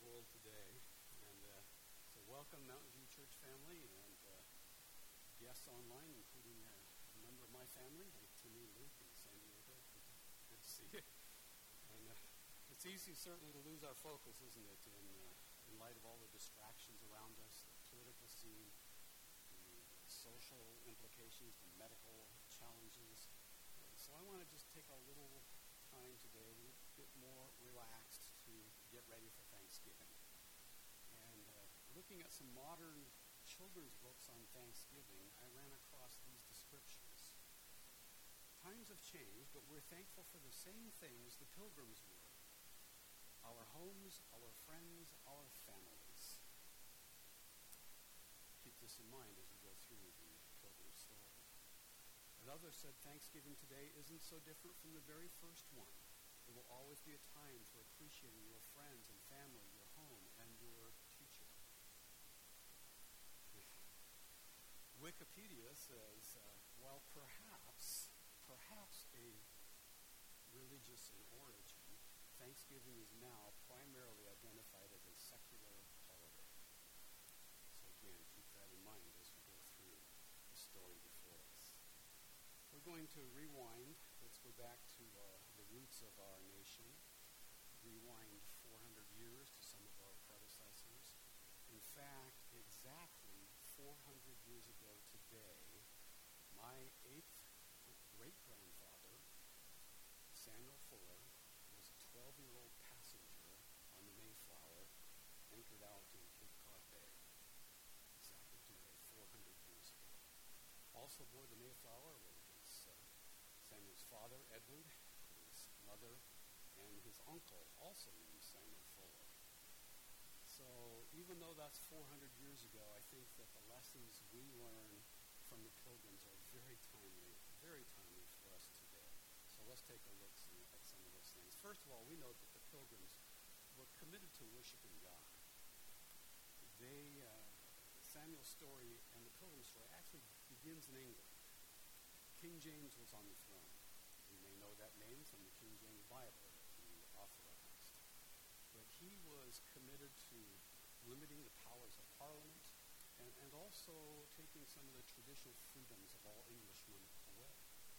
world today. And so welcome Mountain View Church family and guests online, including a member of my family, like Timmy and Luke in San Diego. Good to see you. And it's easy, certainly, to lose our focus, isn't it, in light of all the distractions around us, the political scene, the social implications, the medical challenges. So I want to just take a little time today, a little bit more relaxed to get ready for Thanksgiving. And looking at some modern children's books on Thanksgiving, I ran across these descriptions. Times have changed, but we're thankful for the same things the Pilgrims were. Our homes, our friends, our families. Keep this in mind as we go through the Pilgrim story. Another said, Thanksgiving today isn't so different from the very first one. It will always be a time for appreciating your friends and family, your home, and your teacher. Wikipedia says, while perhaps a religious in origin, Thanksgiving is now primarily identified as a secular holiday. So again, keep that in mind as we go through the story before us. We're going to rewind. Let's go back to the roots of our nation. Rewind 400 years to some of our predecessors. In fact, exactly 400 years ago today, my 8th great-grandfather, Samuel Fuller, was a 12-year-old passenger on the Mayflower, anchored out in Cape Cod Bay. Exactly today, 400 years ago. Also aboard the Mayflower was Samuel's father, Edward, his mother, and his uncle, also named Samuel Fuller. So even though that's 400 years ago, I think that the lessons we learn from the Pilgrims are very timely for us today. So let's take a look at some of those things. First of all, we know that the Pilgrims were committed to worshiping God. Samuel's story and the Pilgrim story actually begins in England. King James was on the throne. You may know that name from the King James Bible that he authorized. But he was committed to limiting the powers of Parliament and also taking some of the traditional freedoms of all Englishmen away.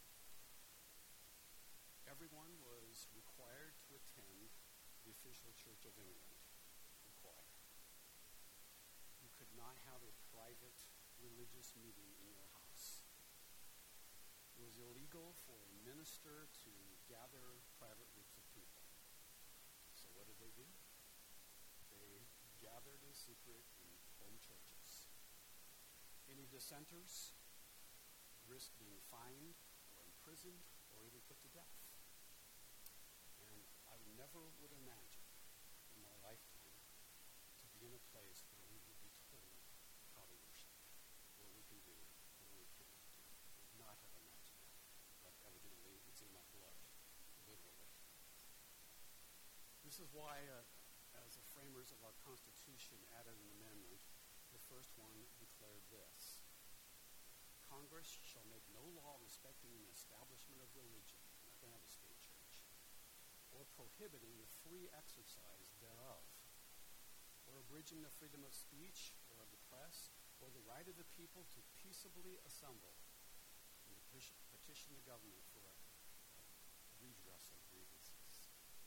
Everyone was required to attend the official Church of England. Required. You could not have a private religious meeting in your house. It was illegal for a minister to gather private groups of people. So what did they do? They gathered in secret in home churches. Any dissenters risked being fined or imprisoned or even put to death. And I never would imagine in my lifetime to be in a place where we would be told how to worship, what we can do, what we can't do. Would not have imagined that. But evidently it's in my blood, literally. This is why, as the framers of our Constitution added an amendment, the first one declared this: Congress shall make no law respecting the establishment of religion, we're not going to have a state church, or prohibiting the free exercise thereof, or abridging the freedom of speech or of the press, or the right of the people to peaceably assemble and petition the government for a redress of grievances.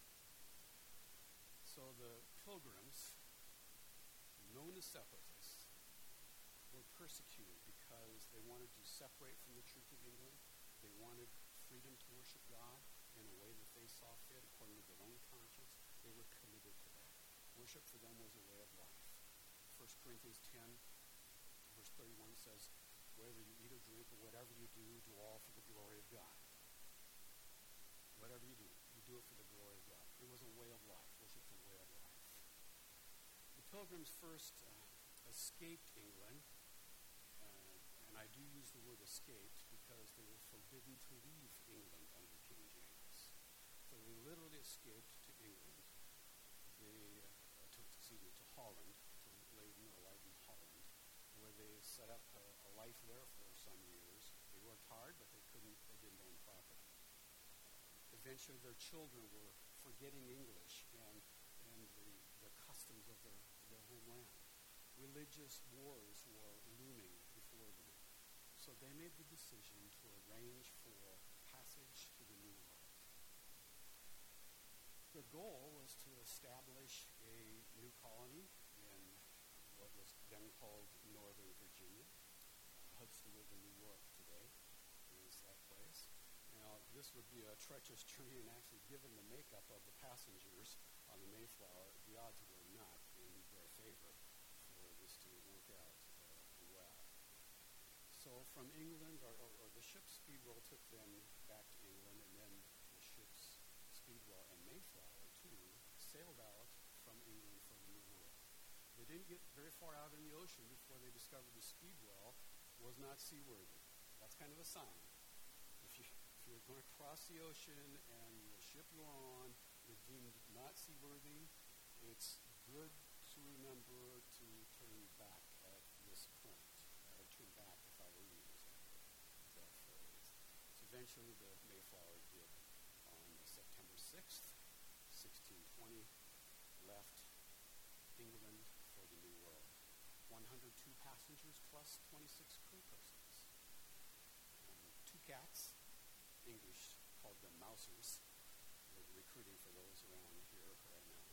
So the Pilgrims, known as separatists, were persecuted because they wanted to separate from the Church of England. They wanted freedom to worship God in a way that they saw fit according to their own conscience. They were committed to that. Worship for them was a way of life. 1 Corinthians 10, verse 31 says, whether you eat or drink or whatever you do all for the glory of God. Whatever you do it for the glory of God. It was a way of life. Worship's a way of life. The Pilgrims first escaped England, and I do use the word escaped because they were forbidden to leave England under King James. So they literally escaped to England. To Holland, to Leiden or Leiden, Holland, where they set up a life there for some years. They worked hard, but they didn't own property. Eventually, their children were forgetting English and the customs of their homeland. Religious wars were looming before them. So they made the decision to arrange for passage to the New World. The goal was to establish a new colony in what was then called Northern Virginia. Huntsville, New York today is that place. Now, this would be a treacherous journey, and actually, given the makeup of the passengers on the Mayflower, the odds were not in their favor for this to work out well. So from England, or the ship Speedwell took them back to England, and then the ships Speedwell and Mayflower, too, sailed out from England for the New World. They didn't get very far out in the ocean before they discovered the Speedwell was not seaworthy. That's kind of a sign. If you're going to cross the ocean and the ship you're on is deemed not seaworthy, it's good to remember to turn back at this point. Turn back, if I were to use that phrase. So eventually the Mayflower did on September 6th, 1620, left England for the New World. 102 passengers plus 26 crew persons. 2 cats, English called them mousers. We're recruiting for those around here right now.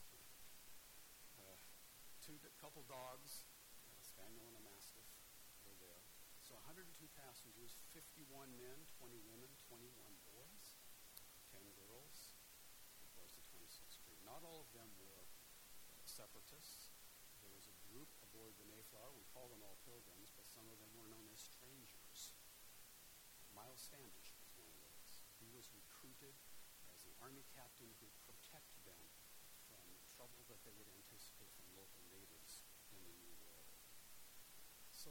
Couple dogs, a spaniel and a mastiff were there. So 102 passengers, 51 men, 20 women, 21 boys, 10 girls, of course the 26 crew. Not all of them were separatists. There was a group aboard the Mayflower. We call them all pilgrims, but some of them were known as strangers. Miles Standish was one of those. He was recruited as an army captain who would protect them from trouble that they would anticipate from local natives in the New World. So,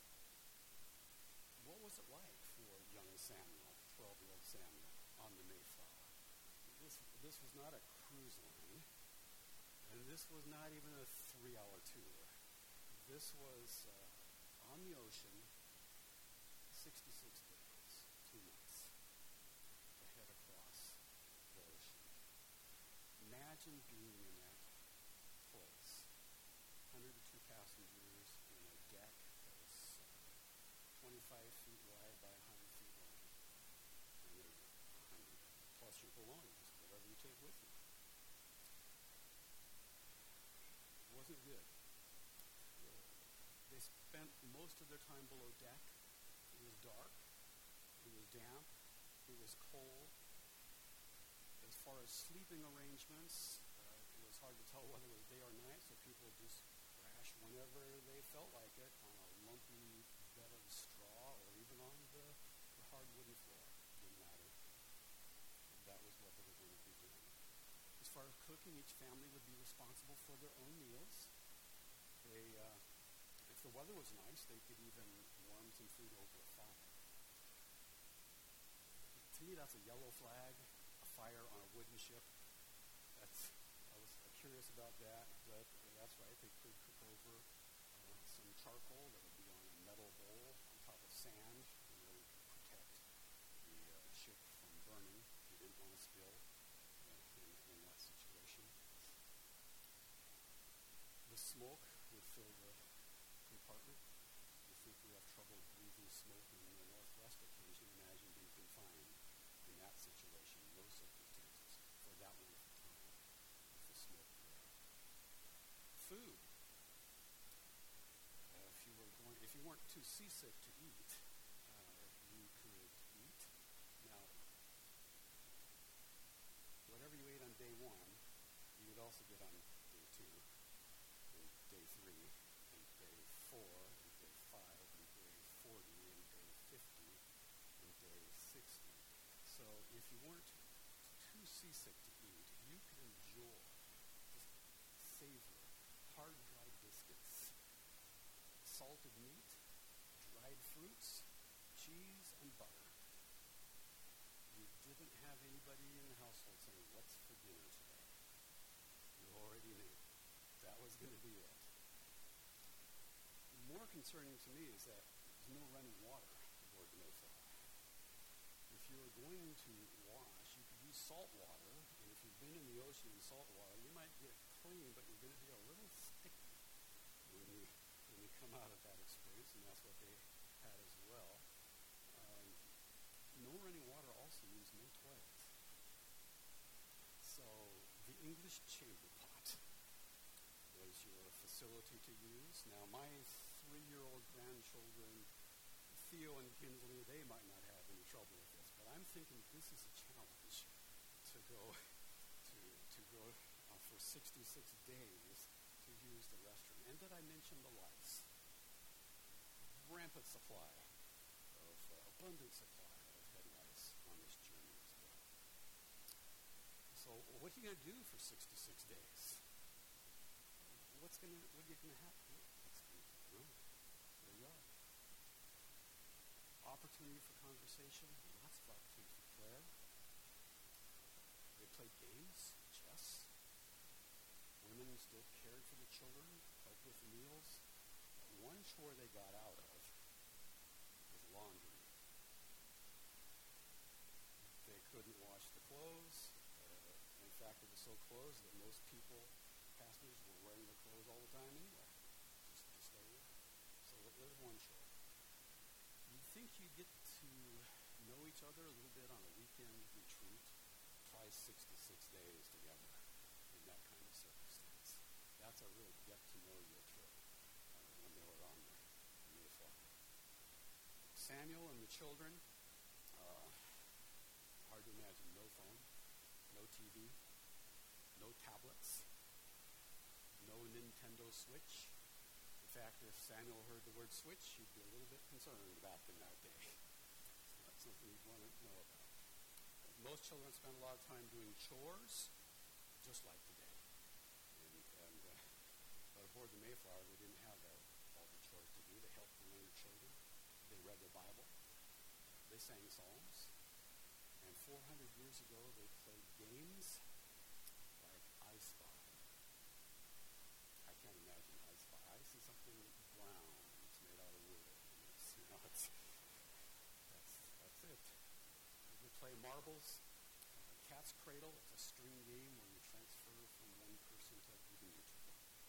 what was it like for young Samuel, 12-year-old Samuel, on the Mayflower? This was not a cruise line, and this was not even a 3-hour tour. This was on the ocean, 66 days, 2 months, to head across the ocean. Imagine being in that place, 102 passengers in a deck that was 25 feet wide by 100 feet long. And there's 100 plus your belongings, whatever you take with you. It wasn't good. They spent most of their time below deck. It was dark. It was damp. It was cold. As far as sleeping arrangements, it was hard to tell whether it was day or night, so people just crashed whenever they felt like it on a lumpy bed of straw or even on the hard wooden floor. It didn't matter. That was what they were going to be doing. As far as cooking, each family would be responsible for their own meals. If the weather was nice, they could even warm some food over a fire. To me, that's a yellow flag, a fire on a wooden ship. I was curious about that, but that's right. They could cook over some charcoal that would be on a metal bowl on top of sand in order to protect the ship from burning. You didn't want to spill in that situation. The smoke would fill the compartment. You think we have trouble breathing smoke in the Northwest occasion. Imagine being confined in that situation, in those circumstances, for that length of time with the smoke there. Food. If you weren't too seasick to eat, you could eat. Now, whatever you ate on day 1, you would also get on day 2, and day 3, and day 4, and day 5, and day 40, and day 50, and day 60. So if you weren't too seasick to eat, you could enjoy, just savor, hard dried biscuits, salted meat, dried fruits, cheese, and butter. You didn't have anybody in the household saying, "What's for dinner today?" You already knew. That was going to be it. More concerning to me is that there's no running water aboard the Mayflower. If you were going to wash, you could use salt water, and if you've been in the ocean in salt water, you might get clean, but you're going to be a little when you come out of that experience, and that's what they had as well. No running water also means no toilet. So the English chamber pot was your facility to use. Now, my 3-year-old grandchildren, Theo and Kinsley, they might not have any trouble with this, but I'm thinking this is a challenge to go for 66 days to use the restroom. And did I mention the lice? Rampant supply of abundant supply of head lice on this journey as well. So what are you going to do for 66 days? What are you going to happen? There you are. Opportunity for conversation, lots of opportunity for prayer. They played games, chess. Women still cared for the children, helped with the meals. One chore they got out of was laundry. They couldn't wash the clothes. In fact, it was so close that most passengers were wearing their clothes all the time anyway, just to stay warm. So there's one chore. You'd think you'd get to know each other a little bit on a weekend retreat. Try 66 days together in that kind of circumstance. That's a real get-to-know-you trip when they were on the Mayflower. Samuel and the children, hard to imagine, no phone, no TV, no tablets, no Nintendo Switch. In fact, if Samuel heard the word Switch, he'd be a little bit concerned back in that day. It's not something you'd want to know about. Most children spend a lot of time doing chores, just like today. But aboard the Mayflower, they didn't have all the chores to do. They helped the younger children. They read their Bible. They sang psalms. And 400 years ago, they played games like I Spy. I can't imagine I Spy. Ice is something brown. It's made out of wood. That's it. They play marbles. Cat's Cradle. It's a string game where you transfer from one person to the neutral.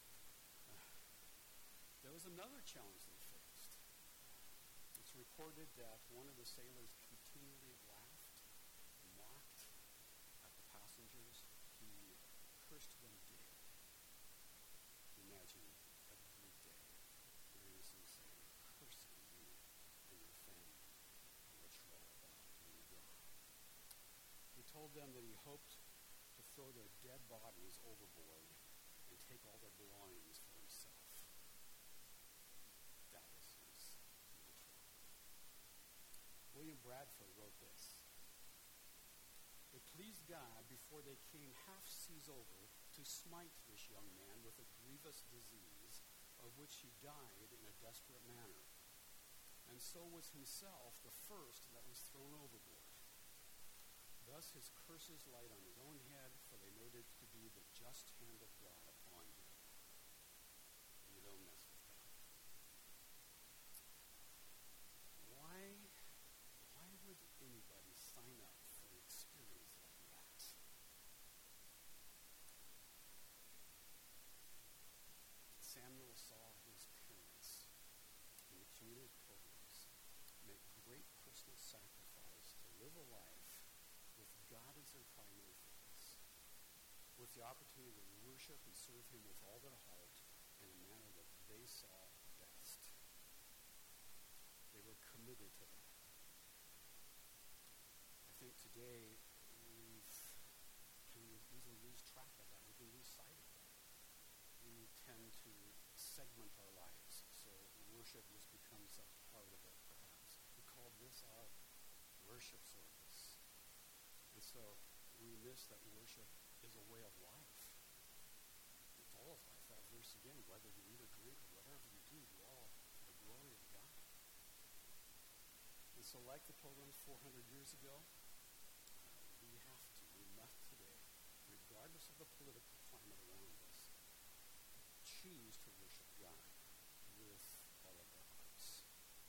There was another challenge they faced. It's recorded that one of the sailors continually laughed, mocked at the passengers. He cursed them daily. Imagine every day Grayson saying, cursing you and your family and what you're all about when you're gone. He told them that he hoped to throw their dead bodies overboard and take all their belongings for himself. That was his mantra. William Bradford wrote this. It pleased God before they came half seas over to smite this young man with a grievous disease, of which he died in a desperate manner. And so was himself the first that was thrown overboard. Thus his curses light on his own head, for they noted to be the just hand of God upon him. You don't mess with God. Why would anybody sign up for an experience like that? Samuel saw his parents and the community pilgrims make great personal sacrifice to live a life with God as their primary focus, with the opportunity to worship and serve him with all their heart in a manner that they saw best. They were committed to that. I think today we can easily lose track of that. We can lose sight of that. We tend to segment our lives, so worship just becomes a part of it, perhaps. We call this our worship service. And so we miss that worship is a way of life. It's all of life. That verse again, whether you eat or drink or whatever you do all for the glory of God. And so like the pilgrims 400 years ago, we must today, regardless of the political climate around us, choose to worship God with all of our hearts.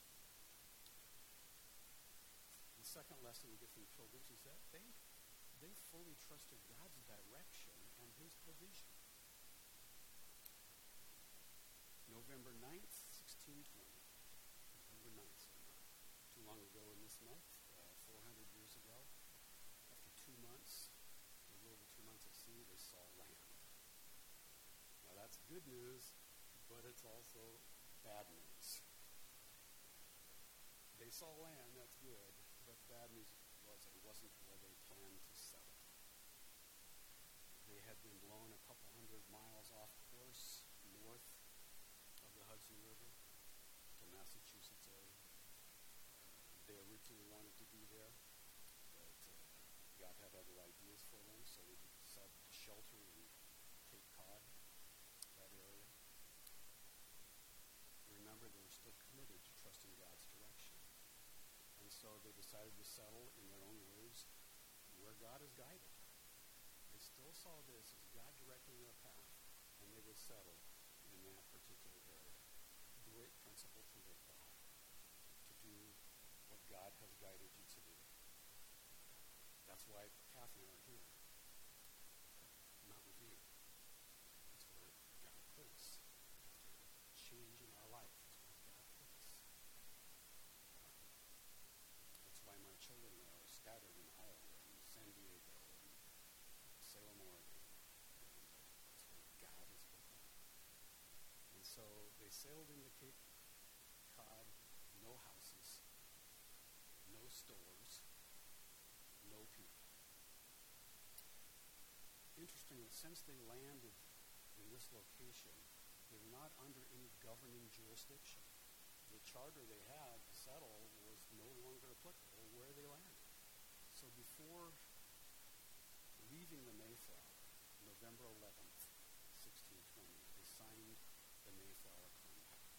The second lesson we get from the pilgrims is that they fully trusted God's direction and his provision. No November 9th, 1620. November 9th, so not too long ago in this month, 400 years ago. After 2 months, a little over 2 months at sea, they saw land. Now that's good news, but it's also bad news. They saw land, that's good, but the bad news was it wasn't where they planned to settle. They had been blown a couple hundred miles off course north of the Hudson River to Massachusetts area. They originally wanted to be there, but God had other ideas for them, so they decided to shelter in Cape Cod, that area. Remember, they were still committed to trusting God's direction. And so they decided to settle, in their own words, where God has guided. They still saw this as God directing their path, and they would settle in that particular area. Great principle to live by, to do what God has guided you to do. That's why Kathy and I are here at Mountain View. That's where God put us. Change in our life is where God put us. That's why my children are scattered in Iowa and San Diego and Salem, Oregon. And that's where God has put them. And so they sailed into Cape Cod, no houses, no stores, no people. Interesting that since they landed in this location, they were not under any governing jurisdiction. The charter they had to settle was no longer applicable where they landed. So before leaving the Mayflower, November 11th, 1620, they signed the Mayflower Compact.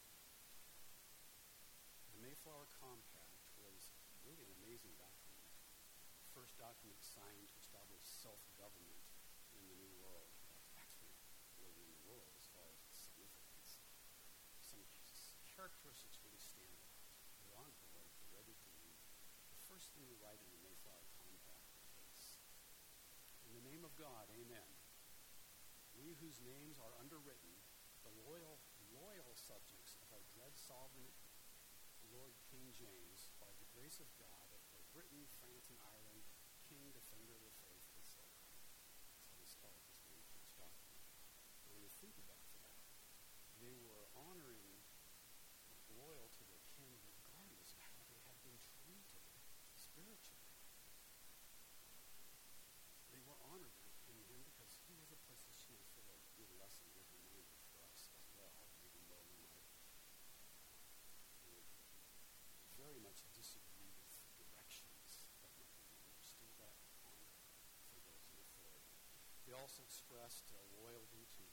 The Mayflower Compact was really an amazing document. The first document signed to establish self-government in the New World. Actually, really in the world as far as its significance. Some characteristics really stand out. They're on board, they're ready to leave. The first thing they write in the Mayflower Compact is this: in the name of God, amen. We whose names are underwritten, the loyal subjects of our dread sovereign Lord King James, by the grace of God, for Britain, France, and Ireland, King, Defender of the Faith, etc. That's how they start this very first document. And when you think about that, they were honoring, loyal to their king, regardless of how they had been treated spiritually. They were honoring in him because he was a position full of good lesson, good reminder for us as well, even though we might very much disagree with directions that might be given. Still that honor for those in authority. They also expressed loyalty to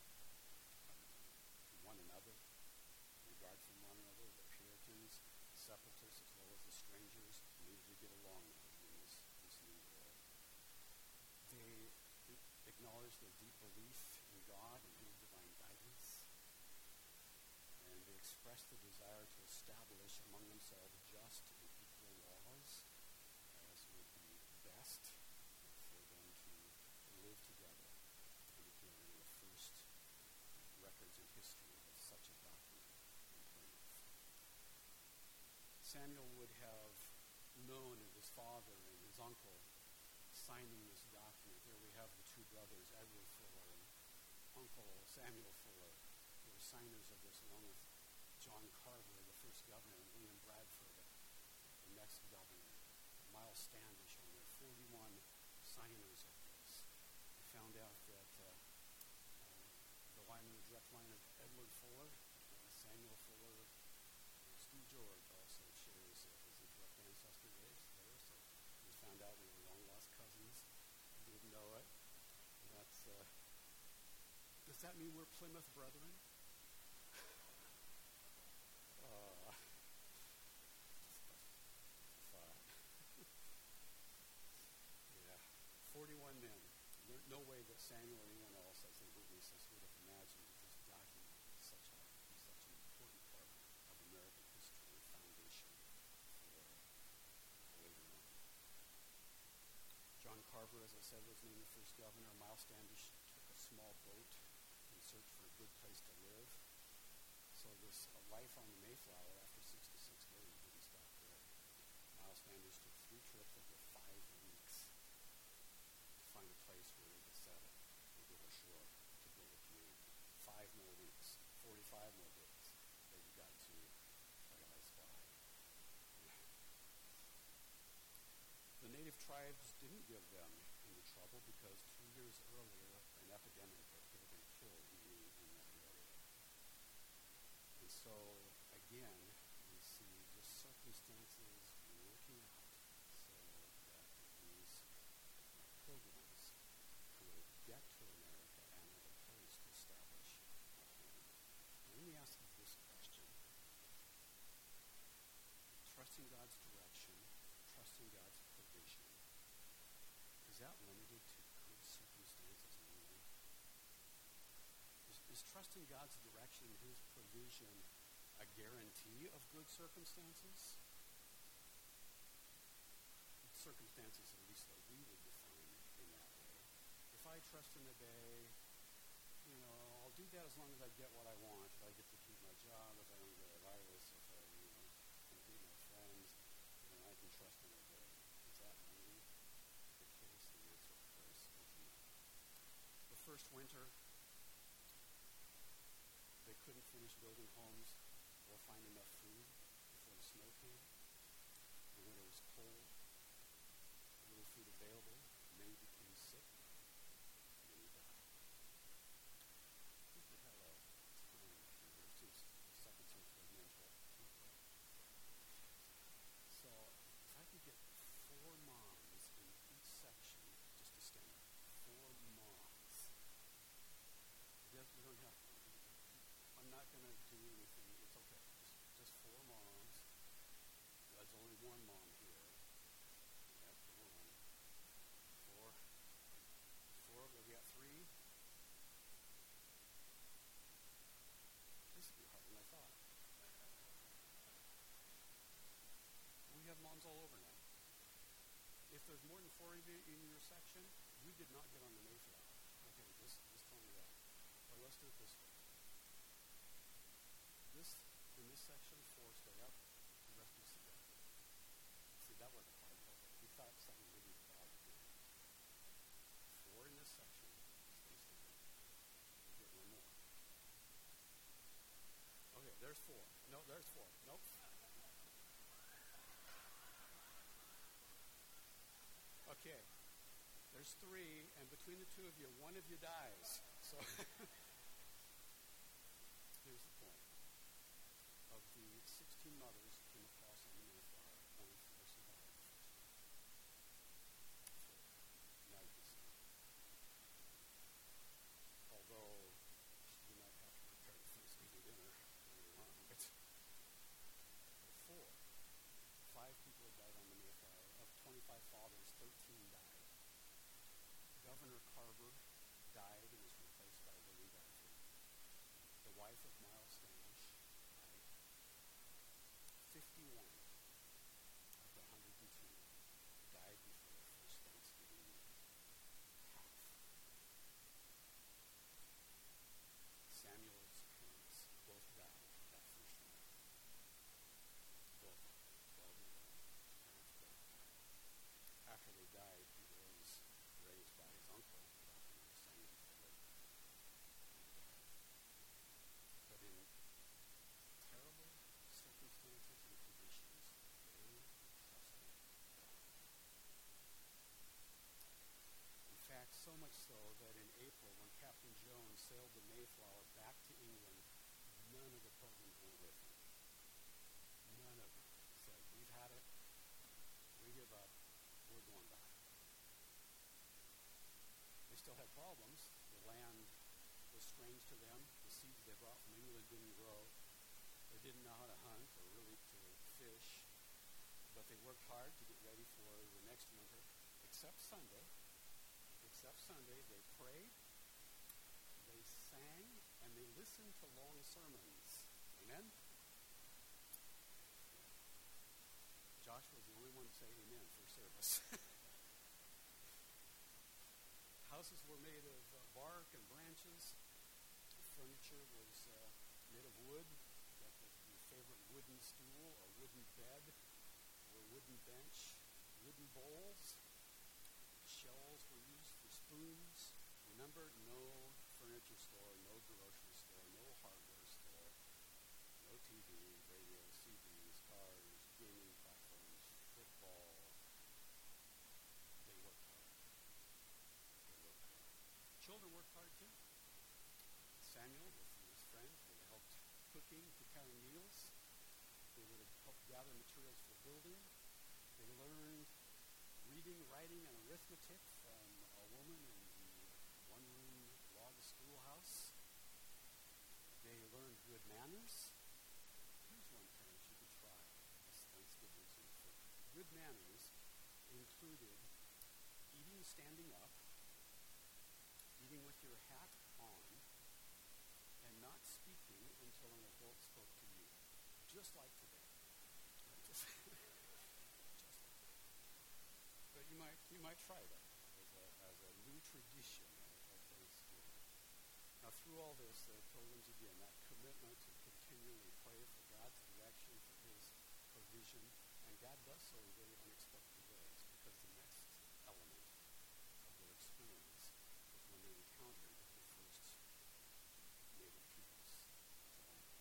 one another, regard for one another. The Puritans, separatists, as well as the strangers, needed to get along in this new world. They acknowledged their deep belief in God and his divine guidance. And they expressed the desire to establish among themselves just and equal laws as would be best for them to live together. And again, one of the first records in history of such a document in Plymouth. Samuel would have known of his father and his uncle signing this document. There we have the two brothers, Edward Fuller and Uncle Samuel Fuller, who were signers of this, along with John Carver, the first governor, and William Bradford, the next governor, Miles Standish, on there, 41 signers of this. We found out that the direct line of Edward Fuller, Samuel Fuller, Steve George also shares his direct ancestor there. So we found out we were long-lost cousins. Didn't know it. Does that mean we're Plymouth brethren? Yeah, 41 men. No way that Samuel or anyone else, as they witnessed this, would have imagined that this document would be such an important part of American history and foundation for later on. John Carver, as I said, was named the first governor. Miles Standish took a small boat in search for a good place to live. So this life on the Mayflower after 66 days didn't stop there. Miles Standish took 3 trips over 5 weeks to find a place where they could settle and build a shore to build a community. 5 more weeks, 45 more days, they got to Paradise Valley. The native tribes didn't give them any trouble because 2 years earlier, an epidemic had hit and killed many in that area. And so, again, we see just circumstances working out so that these pilgrims could get to America and have a place to establish a home. Let me ask you this question. Trusting God's direction, trusting God's provision, is that limited to good circumstances only? Is trusting God's direction and His provision a guarantee of good circumstances? Circumstances, at least that we would define in that way. If I trust in the Bay, I'll do that as long as I get what I want. If I get to keep my job, if I don't get a virus, if I, can meet my friends, then I can trust in the Bay. Is that really the case? The answer, of course, is no. The first winter, they couldn't finish building homes or find enough food before the snow came. The winter was cold, little food available, many became sick, many died. I think we have a time here, since the second century of mental. So if I could get 4 moms in each section, just to stand up, 4 moms. We don't have to. I'm not going to do anything. It's okay. Just 4 moms. There's only 1 mom here. Yep, 1. 4. We got 3. This would be harder than I thought. We have moms all over now. If there's more than 4 of you in your section, you did not get on the Mayflower. Okay, just tell me that. Or let's do it this way. In this section, 4 stay up, the rest of you sit down. See, that wasn't hard. We thought something really bad would happen. 4 in this section, stay standing. We'll get 1 more. Okay, there's 4. No, there's 4. Nope. Okay, there's 3, and between the 2 of you, 1 of you dies. So here's the point. Of the 16 mothers who came across on the Mayflower, only 4 survived. 4. Now you can see. Although you might have to prepare the Thanksgiving dinner later on, but 4. 5 people had died on the Mayflower. Of 25 fathers, 13 died. Governor Carver died and was replaced by William Bradford. The wife of Miles Standish died. 51 of the 102 died before the first Thanksgiving meal. Half. Samuel's parents both died that first winter. Both 12-year-old parents both died. After they died, he was raised by his uncle, Dr. Samuel Philip. But in terrible circumstances and conditions, they trusted God. In fact, so much so that in April, when Captain Jones sailed the Mayflower back to England, none of the pilgrims went with him. None of them said, "We've had it. We give up. We're going back." They still had problems. The land was strange to them. The seeds they brought from England didn't grow. They didn't know how to hunt or really to fish. But they worked hard to get ready for the next winter. Except Sunday, they prayed, they sang, and they listened to long sermons. Amen? Josh was the only one to say amen for service. Houses were made of bark and branches. Furniture was made of wood. favorite wooden stool or wooden bed or wooden bench, wooden bowls. Shells were used for spoons. Remember, no furniture store, no grocery store, no hardware store, no TV, radio, CDs, cars, gaming platforms, football. They worked hard. They worked hard. Children worked hard too. Samuel with his friends would have helped cooking, preparing meals. They would have helped gather materials for building. They learned reading, writing, and arithmetic from a woman in the one-room log schoolhouse. They learned good manners. Here's one, parents, you could try this Thanksgiving season. Good manners included eating standing up, eating with your hat on, and not speaking until an adult spoke to you, just like today. Right? Just like that. But you might try that as a new tradition of Thanksgiving. Now, through all this, the pilgrims, again, that commitment to continually pray for God's direction, for His provision, and God does so in very unexpected ways, because the next element of their experience was when they encountered the first native peoples of the land.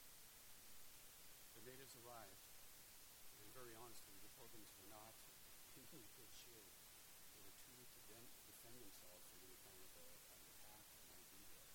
The natives arrived, and very honestly, the pilgrims were not in any good shape. They were too weak to defend themselves from any kind of attack that might be there.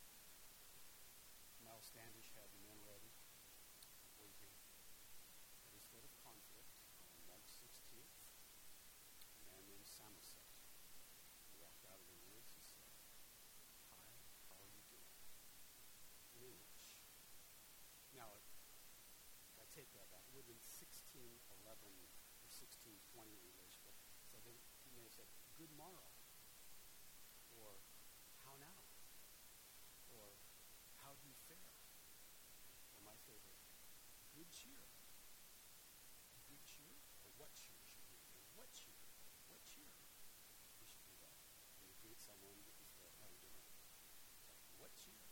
Miles Standish had the men ready, waiting. But instead of conflict, on March 16th, a man named Samoset walked out of the woods and said, "Hi, how are you doing?" In English. Now, I take that back. It would have been 1611 or 1620 English, but so he may have said, "Good morrow," or "How now?" or "How do you fare?" Or my favorite, "Good cheer." Good cheer? Or what cheer should we think? What cheer? What cheer? We should do that. When you greet someone before, "How are you doing?" What cheer?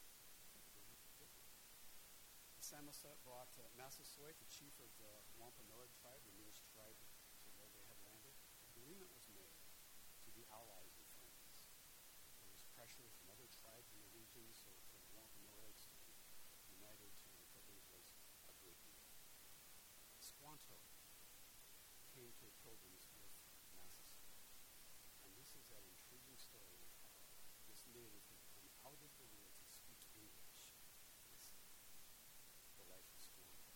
Good one. Samoset brought Massasoit, the chief of the Wampanoag tribe, the newest tribe to where they had landed. Agreement was made to be allies and friends. There was pressure from other tribes in the region, so for the Wampanoags to be united to the pilgrims was a great deal. Squanto came to the pilgrims with Massasoit. And this is that intriguing story of how this native had come out of the woods to speak English. Listen, the life of Squanto.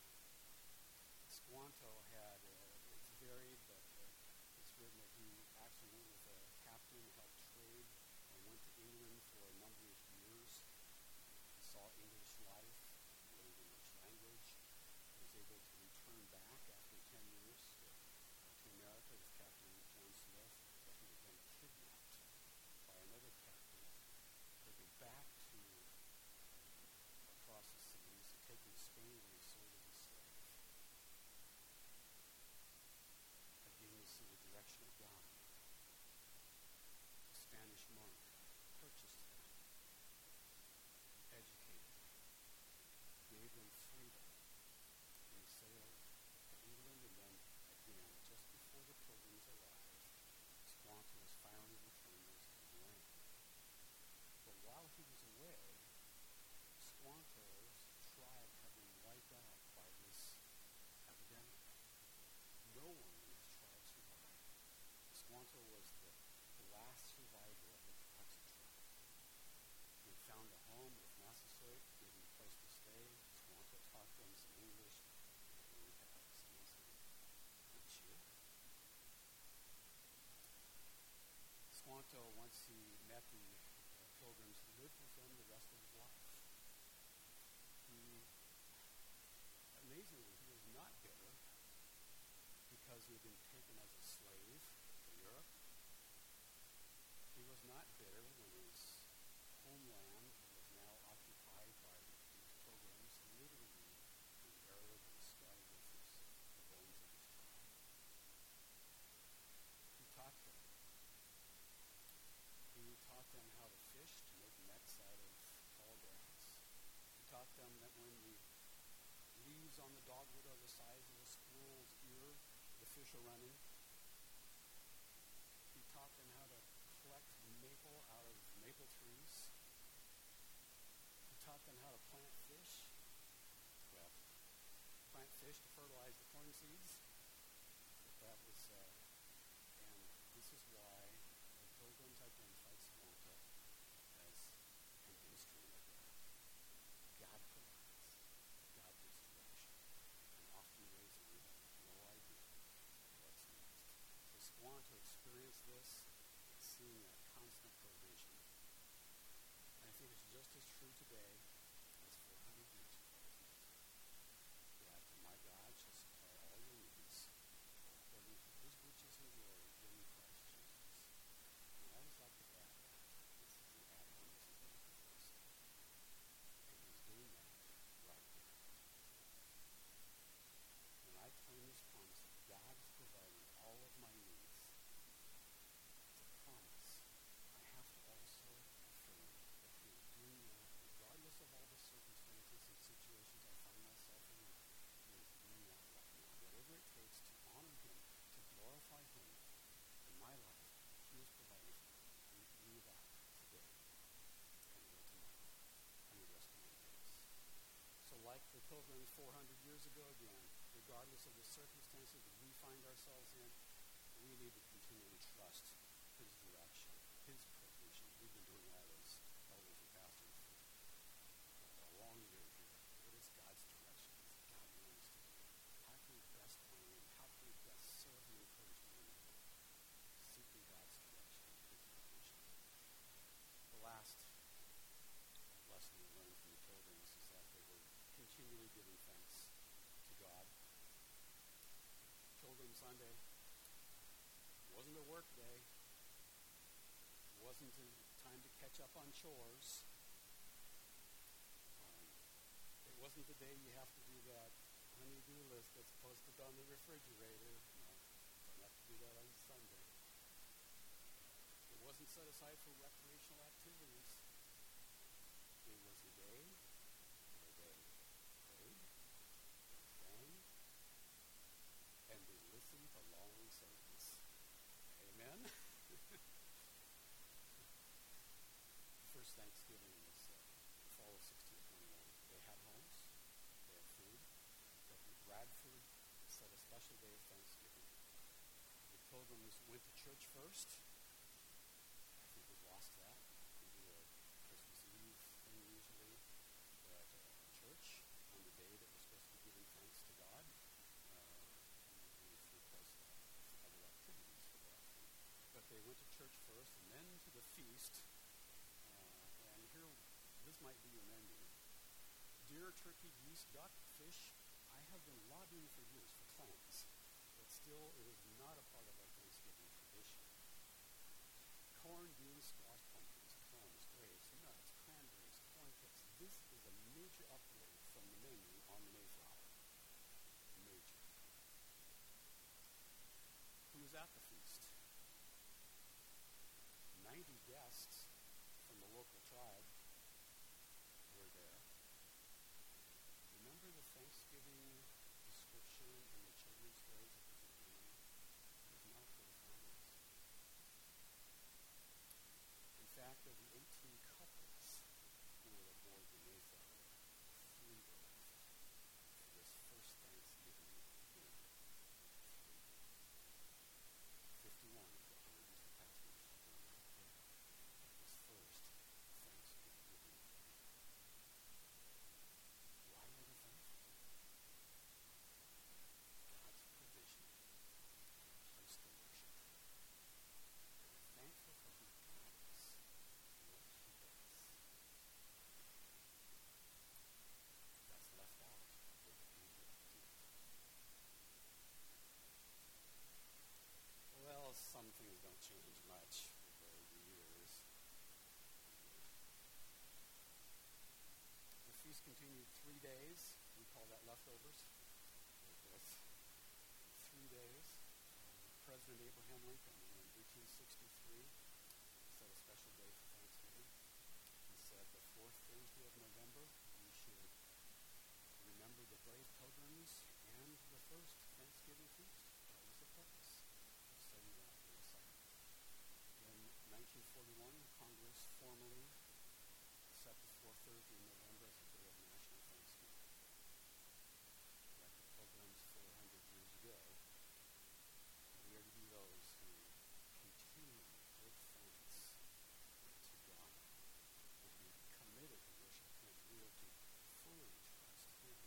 Squanto had, it's varied, but it's written that he actually went with a captain, helped trade, and went to England for a number of years. He saw English life, learned English language, was able to return back after 10 years to America with Captain John Smith, but he was then kidnapped by another captain, taken back to across the seas, taken to Spain where he sold as a slave. Again, you see the direction of God. A Spanish monk purchased them, educated them, gave them freedom, and sailed to England, and then again, just before the pilgrims arrived, Squanto's finally returned to the land. But while he was away, Squanto's tribe had been wiped out by this epidemic. No one in his tribe survived. Squanto was the last survivor of the Patuxet tribe. He had found a home with Massasoit, gave him a place to stay. Squanto taught them some English, and here we have this amazing good cheer. Squanto, once he met the pilgrims, lived with them the rest of his life. Amazingly, he was not bitter because he had been taken as a slave to Europe. He was not bitter when his homeland was now occupied by these pilgrims, literally the area that was scattered with the bones of his tribe. He taught them. He taught them how to fish, to make nets out of tall grass. He taught them that when the leaves legs on the dogwood are the size of a squirrel's ear. The fish are running. He taught them how to collect maple out of maple trees. He taught them how to plant fish. Well, plant fish to fertilize the corn seeds. But that was, and this is why the Pilgrims identified Squanto as an instrument of God. God provides. God gives direction. And often ways that we have no idea what's next. So Squanto experienced this, seeing that constant provision. And I think it's just as true today as 400 years ago. That my God shall supply all your needs according to his riches and glory in Christ Jesus. And I always like to add that. This is an add-on. This is not the first. And he's doing that right now. When I claim this promise that God is providing all of my needs, it's a promise. I have to also affirm that he is doing that regardless of all the circumstances and situations I find myself in life. He is doing that right now. Whatever it takes to honor him, to glorify him in my life, he is providing for me. We do that today and will tomorrow and the rest of my days. So like the Pilgrims 400 years ago again, regardless of the circumstances that we find ourselves in, we need to continually trust his direction, his provision. We've been doing that as elders and pastors for a long year here. What is God's direction? What does God want us to do? How can we best honor him? How can we best serve and encourage one another? Seeking God's direction and his provision. The last lesson we learned from the Pilgrims is that they were continually giving thanks to God. Pilgrim Sunday wasn't a work day. Wasn't a time to catch up on chores. It wasn't the day you have to do that honey-do list that's posted on the refrigerator. No, don't have to do that on Sunday. It wasn't set aside for recreational activities. It was a day where they prayed, they sang, and they listened to long sermons. Amen? First Thanksgiving was fall of 1621. They had homes, they had food. Governor Bradford set a special day of Thanksgiving. The Pilgrims went to church first. I think we've lost that. We do a Christmas Eve thing usually, but church on the day that we're supposed to be giving thanks to God. We've replaced that with other activities for that. But they went to church first and then to the feast. And here, this might be your menu. Deer, turkey, geese, duck, fish. I have been lobbying for years for clams, but still it is not a part of our Thanksgiving tradition. Corn, beans, squash, pumpkins, plums, grapes, nuts, cranberries, corn chips. This is a major upgrade from the menu on the Mayflower. Major. Who was at the feast? 90 guests from the local tribe were there. Remember the Thanksgiving description in the children's stories at the beginning? It was not for the families. In fact, of the 18 couples who were aboard the Mayflower, 3 were left for this first Thanksgiving dinner. 51 of the 100 Mr. Pastors were not there at this first Thanksgiving dinner. Why were they thankful? God's provision and a place to worship. They're thankful for who God is and what he does. That's left out with Andrew here. Well, some things don't change much over the years. The feast continued 3 days. We call that leftovers. With 3 days. President Abraham Lincoln in 1863 set a special day for Thanksgiving. He said the 4th Thursday of November we should remember the brave pilgrims observed in November as a day of national thanksgiving. Like the pilgrims 400 years ago, we are to be those who continually give thanks to God. We're to be committed to worship Him. We are to fully trust Him.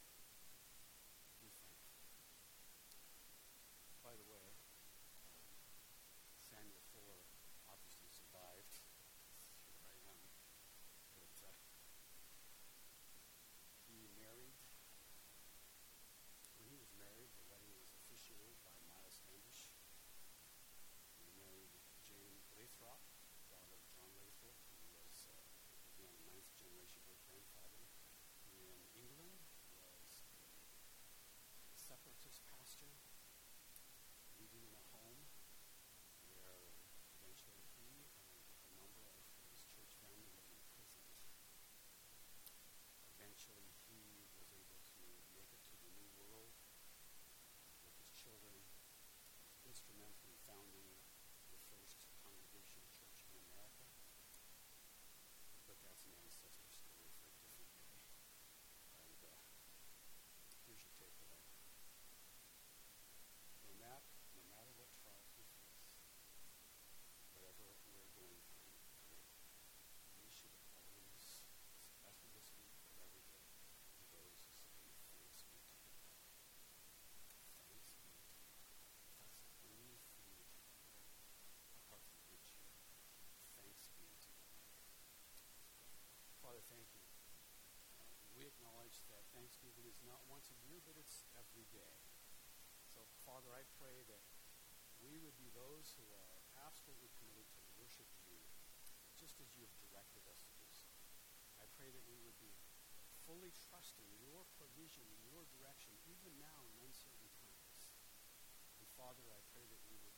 Be thankful. By the way, Samuel Fuller obviously survived. Here I am. But he married. When he was married, the wedding was officiated by Miles Standish. He married Jane Lathrop, daughter of John Lathrop, who was, again, a ninth-generation great-grandfather. In England, was a separatist pastor living in a home where eventually he and a number of his church family were imprisoned. Eventually he was able to make it to the New World with his children. He was instrumental in founding the first Congregational Church in America. But that's an ancestor story for a different day. And here's your takeaway. No matter what trials we face, whatever we're going through, we should always, especially this week, but every day, be those who say, thanks be to God. Thanks be to God. That's the only thing we can do apart from good cheer. Thanks be to God. Father, thank you. We acknowledge that Thanksgiving is not once a year, but it's every day. So, Father, I pray that we would be those who are absolutely committed to worship you, just as you have directed us to do so. I pray that we would be fully trusting your provision and your direction, even now in uncertain times. And Father, I pray that we would